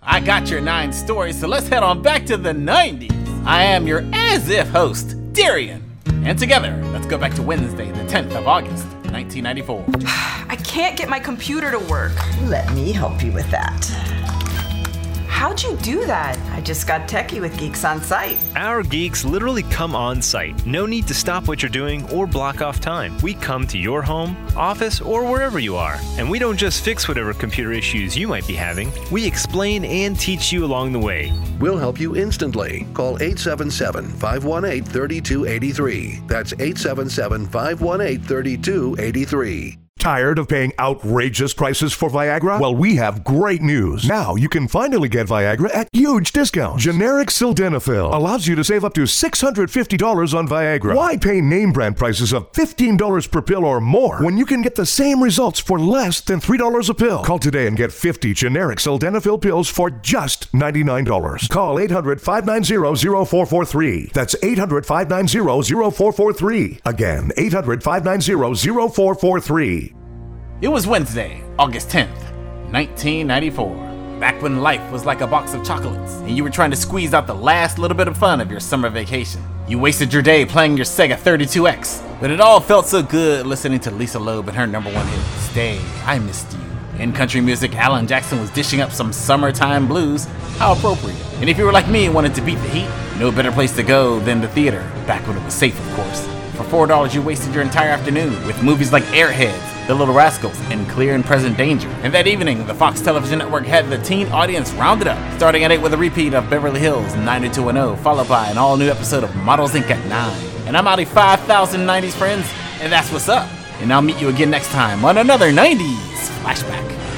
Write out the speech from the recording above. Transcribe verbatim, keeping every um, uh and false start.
I got your nine stories, so let's head on back to the nineties. I am your as-if host, Darian. And together, let's go back to Wednesday, the tenth of August, nineteen ninety-four. I can't get my computer to work. Let me help you with that. How'd you do that? I just got techie with Geeks on Site. Our geeks literally come on site. No need to stop what you're doing or block off time. We come to your home, office, or wherever you are. And we don't just fix whatever computer issues you might be having. We explain and teach you along the way. We'll help you instantly. Call eight seven seven, five one eight, three two eight three. That's eight seven seven, five one eight, three two eight three. Tired of paying outrageous prices for Viagra? Well, we have great news. Now you can finally get Viagra at huge discounts. Generic sildenafil allows you to save up to six hundred fifty dollars on Viagra. Why pay name brand prices of fifteen dollars per pill or more when you can get the same results for less than three dollars a pill? Call today and get fifty generic sildenafil pills for just ninety-nine dollars. Call eight hundred, five nine zero, zero four four three. That's eight hundred, five nine zero, zero four four three. Again, eight hundred, five nine zero, zero four four three. It was Wednesday, August tenth, nineteen ninety-four. Back when life was like a box of chocolates and you were trying to squeeze out the last little bit of fun of your summer vacation. You wasted your day playing your Sega thirty-two X, but it all felt so good listening to Lisa Loeb and her number one hit, Stay, I Missed You. In country music, Alan Jackson was dishing up some summertime blues. How appropriate. And if you were like me and wanted to beat the heat, no better place to go than the theater, back when it was safe, of course. For four dollars, you wasted your entire afternoon with movies like Airheads, The Little Rascals, and Clear and Present Danger. And that evening, the Fox Television Network had the teen audience rounded up, starting at eight with a repeat of Beverly Hills nine oh two one oh, followed by an all-new episode of Models Incorporated at nine. And I'm out of five thousand nineties friends, and that's what's up. And I'll meet you again next time on another nineties Flashback.